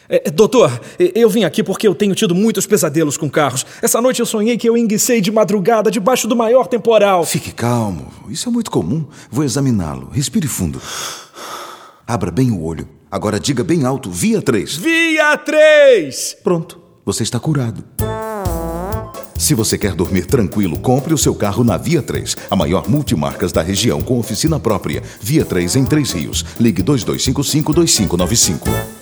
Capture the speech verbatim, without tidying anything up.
É, doutor, eu vim aqui porque eu tenho tido muitos pesadelos com carros. Essa noite eu sonhei que eu enguicei de madrugada debaixo do maior temporal. Fique calmo. Isso é muito comum. Vou examiná-lo. Respire fundo. Abra bem o olho. Agora diga bem alto, via três. Via três! Pronto, você está curado. Se você quer dormir tranquilo, compre o seu carro na Via três, a maior multimarcas da região com oficina própria. Via três em Três Rios. Ligue dois dois cinco cinco, dois cinco nove cinco.